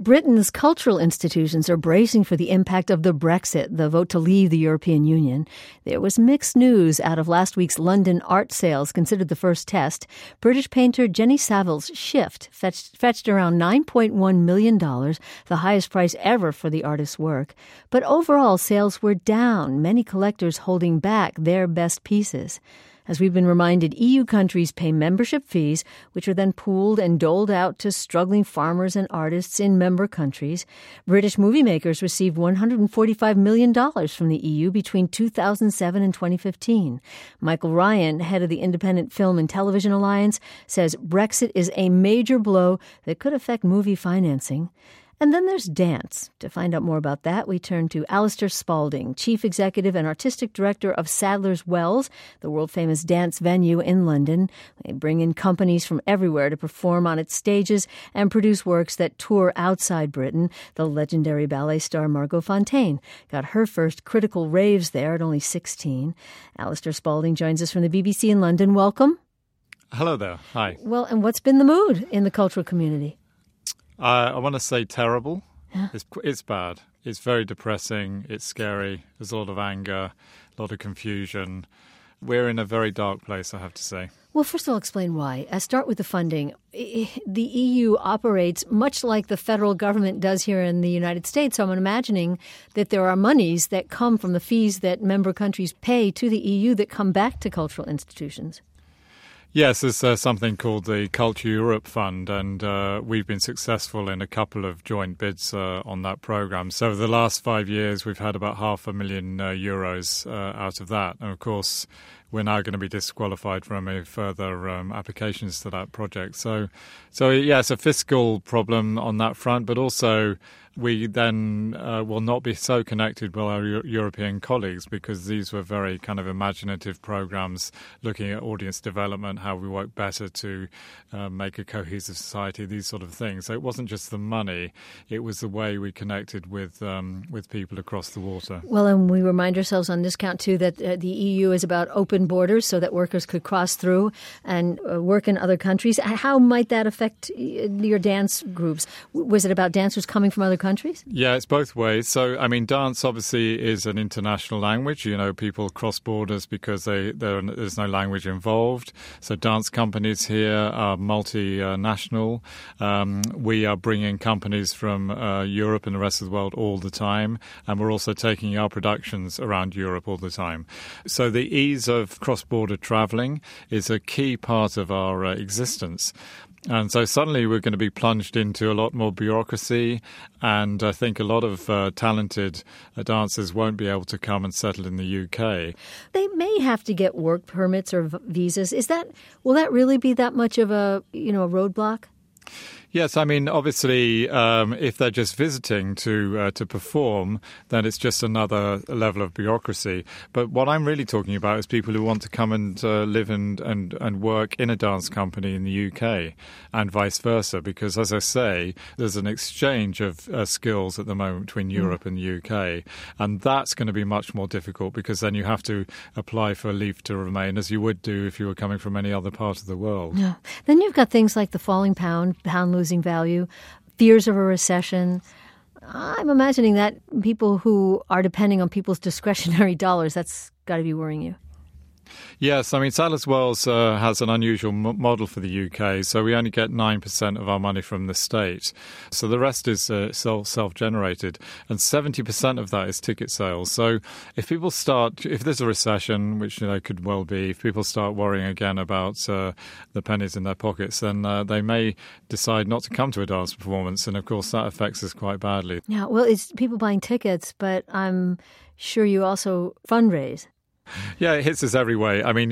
Britain's cultural institutions are bracing for the impact of the Brexit, the vote to leave the European Union. There was mixed news out of last week's London art sales, considered the first test. British painter Jenny Saville's Shift fetched around $9.1 million, the highest price ever for the artist's work. But overall, sales were down, many collectors holding back their best pieces. As we've been reminded, EU countries pay membership fees, which are then pooled and doled out to struggling farmers and artists in member countries. British movie makers received $145 million from the EU between 2007 and 2015. Michael Ryan, head of the Independent Film and Television Alliance, says Brexit is a major blow that could affect movie financing. And then there's dance. To find out more about that, we turn to Alistair Spalding, Chief Executive and Artistic Director of Sadler's Wells, the world-famous dance venue in London. They bring in companies from everywhere to perform on its stages and produce works that tour outside Britain. The legendary ballet star Margot Fonteyn got her first critical raves there at only 16. Alistair Spalding joins us from the BBC in London. Welcome. Hello there. Hi. Well, and what's been the mood in the cultural community? I want to say terrible. Yeah. It's bad. It's very depressing. It's scary. There's a lot of anger, a lot of confusion. We're in a very dark place, I have to say. Well, first of all, explain why. Start with the funding. The EU operates much like the federal government does here in the United States. So I'm imagining that there are monies that come from the fees that member countries pay to the EU that come back to cultural institutions. Yes, there's something called the Culture Europe Fund, and we've been successful in a couple of joint bids on that programme. So over the last 5 years, we've had about €500,000 out of that. And of course, we're now going to be disqualified from any further applications to that project. So yeah, it's a fiscal problem on that front, but also we then will not be so connected with our European colleagues, because these were very kind of imaginative programs looking at audience development, how we work better to make a cohesive society, these sort of things. So it wasn't just the money, it was the way we connected with people across the water. Well, and we remind ourselves on this count, too, that the EU is about open borders so that workers could cross through and work in other countries. How might that affect your dance groups? Was it about dancers coming from other countries? Yeah, it's both ways. So, I mean, dance obviously is an international language. You know, people cross borders because there's no language involved. So dance companies here are multinational. We are bringing companies from Europe and the rest of the world all the time. And we're also taking our productions around Europe all the time. So the ease of cross-border travelling is a key part of our existence. And so suddenly we're going to be plunged into a lot more bureaucracy, and I think a lot of talented dancers won't be able to come and settle in the UK. They may have to get work permits or visas. Will that really be that much of a roadblock? Yes, I mean, obviously, if they're just visiting to perform, then it's just another level of bureaucracy. But what I'm really talking about is people who want to come and live and work in a dance company in the UK, and vice versa. Because, as I say, there's an exchange of skills at the moment between Europe and the UK, and that's going to be much more difficult, because then you have to apply for leave to remain, as you would do if you were coming from any other part of the world. Yeah. Then you've got things like the falling pound losing value, fears of a recession. I'm imagining that people who are depending on people's discretionary dollars, that's got to be worrying you. Yes, I mean, Sadler's Wells has an unusual model for the UK, so we only get 9% of our money from the state. So the rest is self-generated, and 70% of that is ticket sales. So if there's a recession, which could well be, if people start worrying again about the pennies in their pockets, then they may decide not to come to a dance performance, and of course that affects us quite badly. Yeah, well, it's people buying tickets, but I'm sure you also fundraise. Yeah, it hits us every way. I mean,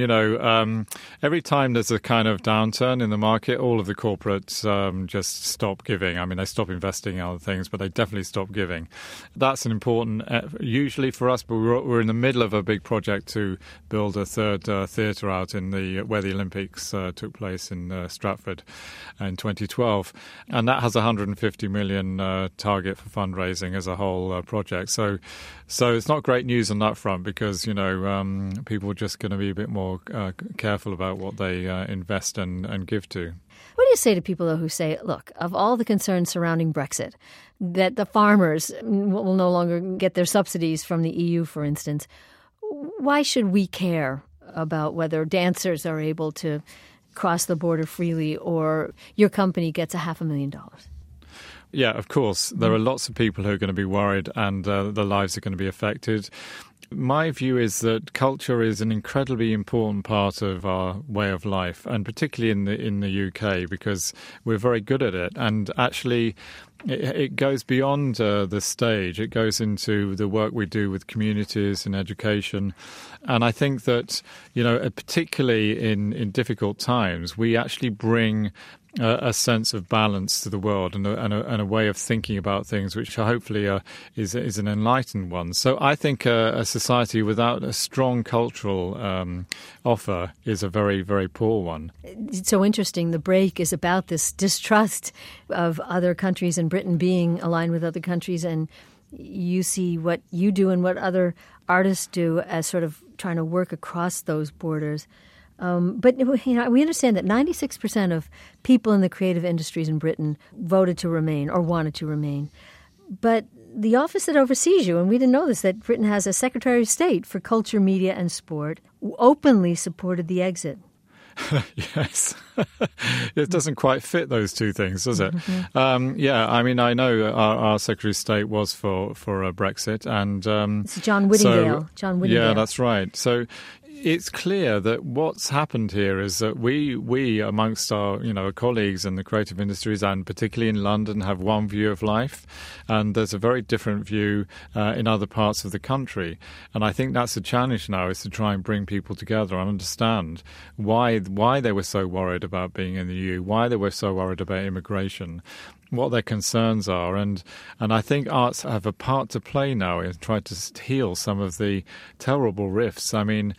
every time there's a kind of downturn in the market, all of the corporates just stop giving. I mean, they stop investing in other things, but they definitely stop giving. That's an important, usually for us, but we're in the middle of a big project to build a third theatre out where the Olympics took place in Stratford in 2012. And that has a $150 million target for fundraising as a whole project. So it's not great news on that front, because, people are just going to be a bit more careful about what they invest and give to. What do you say to people, though, who say, look, of all the concerns surrounding Brexit, that the farmers will no longer get their subsidies from the EU, for instance, why should we care about whether dancers are able to cross the border freely or your company gets $500,000? Yeah, of course. There are lots of people who are going to be worried and their lives are going to be affected. My view is that culture is an incredibly important part of our way of life, and particularly in the UK, because we're very good at it. And actually, it goes beyond the stage. It goes into the work we do with communities and education. And I think that, particularly in difficult times, we actually bring a sense of balance to the world and a way of thinking about things, which hopefully is an enlightened one. So I think a society without a strong cultural offer is a very, very poor one. It's so interesting. The break is about this distrust of other countries and Britain being aligned with other countries, and you see what you do and what other artists do as sort of trying to work across those borders. But we understand that 96% of people in the creative industries in Britain voted to remain or wanted to remain. But the office that oversees you, and we didn't know this, that Britain has a Secretary of State for Culture, Media and Sport, openly supported the exit. Yes. It doesn't quite fit those two things, does it? Mm-hmm. I know our Secretary of State was for a Brexit. And it's John Whittingdale. Yeah, that's right. So it's clear that what's happened here is that we amongst our colleagues in the creative industries and particularly in London have one view of life, and there's a very different view in other parts of the country. And I think that's the challenge now, is to try and bring people together and understand why they were so worried about being in the EU, why they were so worried about immigration, what their concerns are. And I think arts have a part to play now in trying to heal some of the terrible rifts. I mean,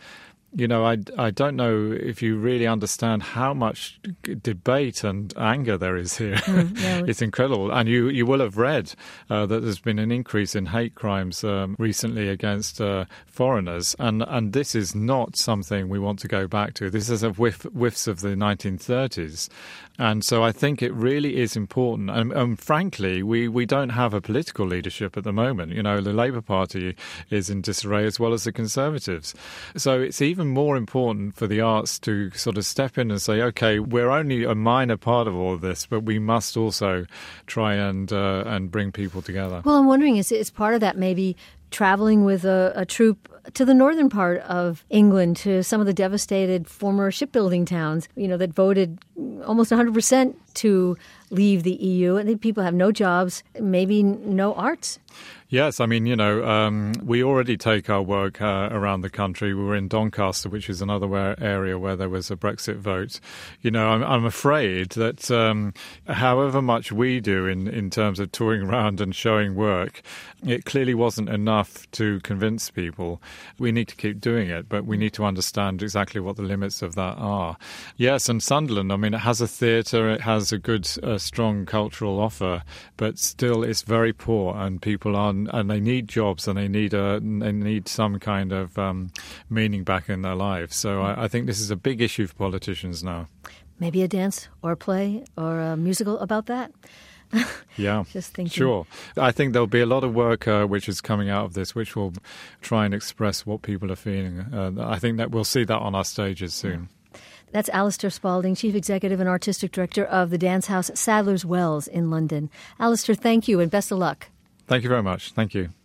I don't know if you really understand how much debate and anger there is here. It's incredible. And you will have read that there's been an increase in hate crimes recently against foreigners. And this is not something we want to go back to. This is a whiffs of the 1930s. And so I think it really is important. And frankly, we don't have a political leadership at the moment. The Labour Party is in disarray as well as the Conservatives. So it's even more important for the arts to sort of step in and say, OK, we're only a minor part of all of this, but we must also try and bring people together. Well, I'm wondering, is part of that maybe traveling with a troupe to the northern part of England, to some of the devastated former shipbuilding towns, that voted almost 100% to leave the EU, and people have no jobs, maybe no arts. Yes, I mean, we already take our work around the country. We were in Doncaster, which is another area where there was a Brexit vote. I'm afraid that however much we do in terms of touring around and showing work, it clearly wasn't enough to convince people. We need to keep doing it, but we need to understand exactly what the limits of that are. Yes, and Sunderland, I mean, it has a theatre, it has a good, strong cultural offer, but still it's very poor, and people aren't, and they need jobs, and they need some kind of meaning back in their lives. So I think this is a big issue for politicians now. Maybe a dance or a play or a musical about that. Yeah, just thinking. Sure. I think there'll be a lot of work which is coming out of this, which will try and express what people are feeling. I think that we'll see that on our stages soon. Yeah. That's Alistair Spalding, Chief Executive and Artistic Director of the dance house Sadler's Wells in London. Alistair, thank you and best of luck. Thank you very much. Thank you.